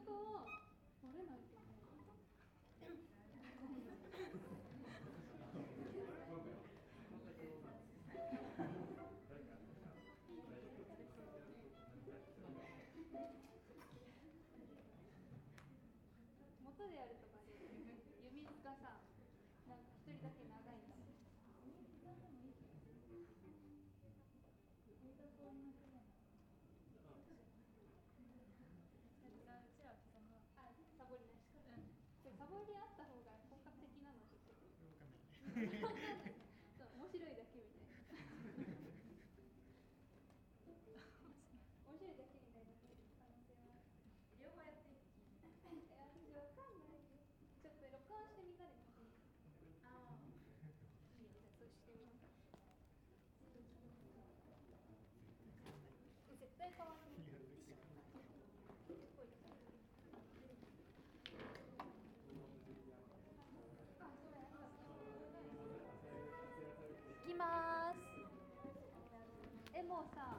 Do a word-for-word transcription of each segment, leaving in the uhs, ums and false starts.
ことはバレないと思う。元でやるとかで弓がさ、なんか一人だけ長いんだもん。サボりなし。サボりあった方が本格的なのちょっと面白いだけみたいな。面白いだけみたいな可能性は両方やっていい。私わかんないよ。ちょっと録音してみたらいい。ああ。いいよ、じゃあそうしてみよう。絶対変わる。いきます。え、もうさ、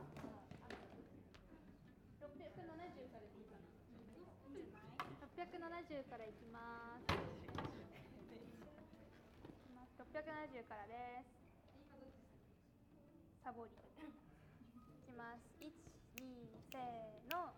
ろっぴゃくななじゅうからでいいかな。ろっぴゃくななじゅうからいきます。ろっぴゃくななじゅうからです。サボり。いきます。いち、に、せーの。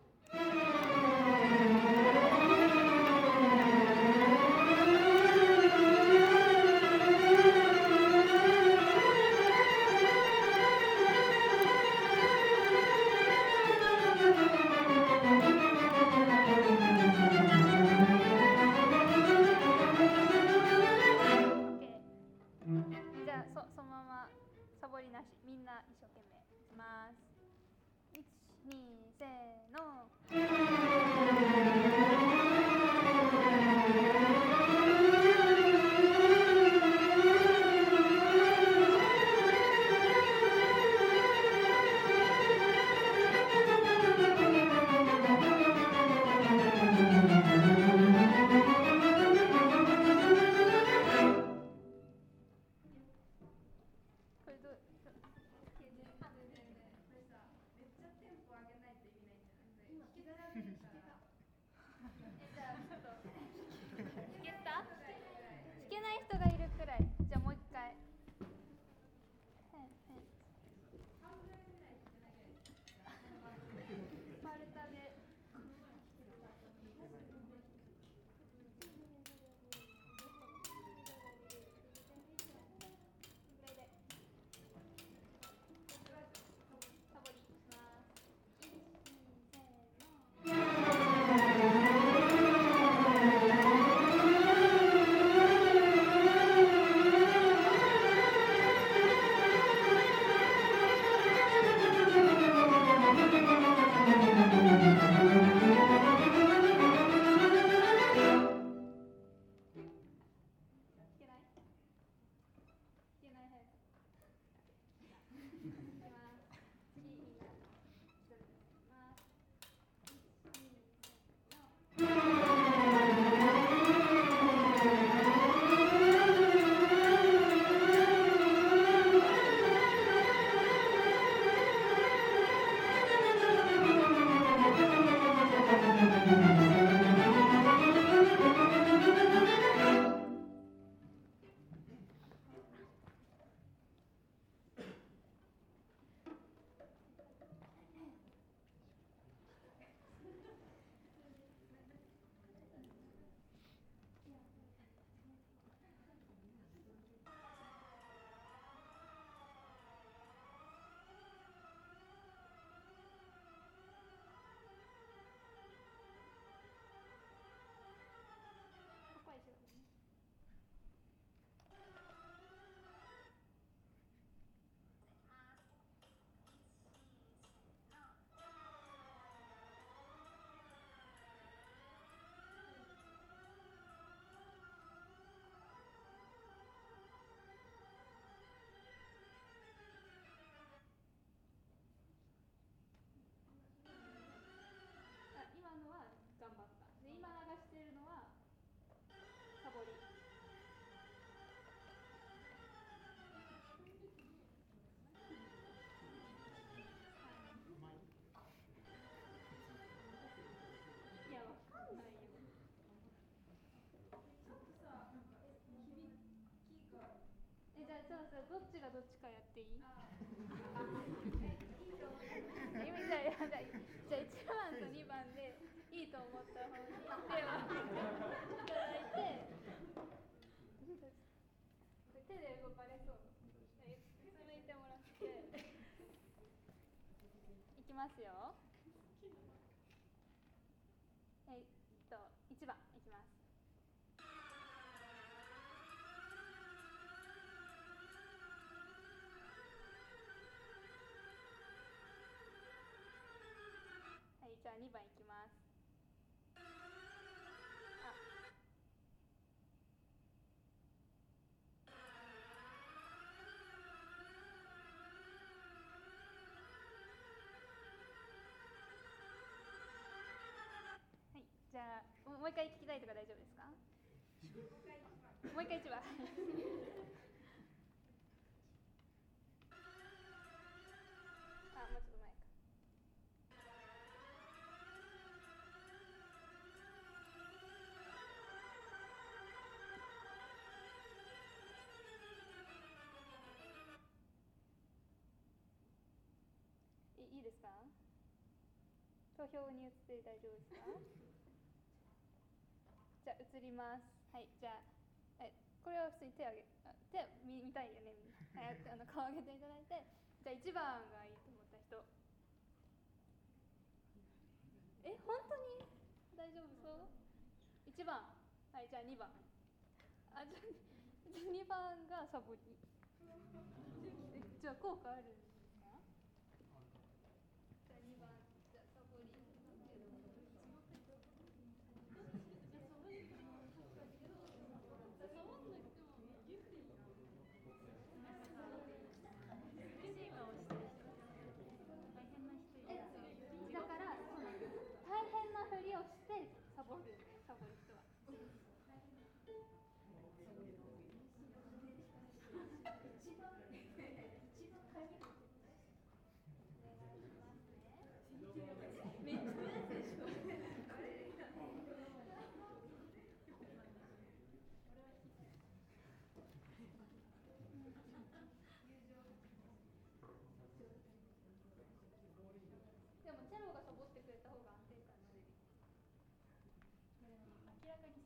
じゃあ そ, そのままサボりなし、みんな一生懸命いきます。いち、に、せーの。これどう？弾けない人がいるくらい。じゃあもう一回。丸太で。サボりします。いち、に、せーの。 どっちかやっていい？あじゃあ、じゃあ、じゃあいちばんとにばんでいいと思った方に手を挙げていただいて、手で動かれそう。続いてもらって、いきますよ。えっと、いちばんいきます。はい、じゃあにばんいきます。あはい、じゃあもう一回聞きたいとか大丈夫ですか？もう一回いちばん。あ、もうちょっと前か。いいいですか？投票に移って大丈夫ですか？じゃあ移ります。はい、じゃあえこれは普通に手を挙げあ手見見たいよね。早くあの顔を上げていただいて、じゃあいちばんがいいと思った人。え、本当に大丈夫そう？いちばん。はい、じゃあにばん。あ、じゃあにばんがサボり。え、じゃあ効果あるんですか？じゃあにばん、じゃあサボり。だからそうなんです。大変なふりをしてサボるね、サボる人は。めっちゃでしょ。でもチェロがサボってくれた方が安定感が出る。明らかに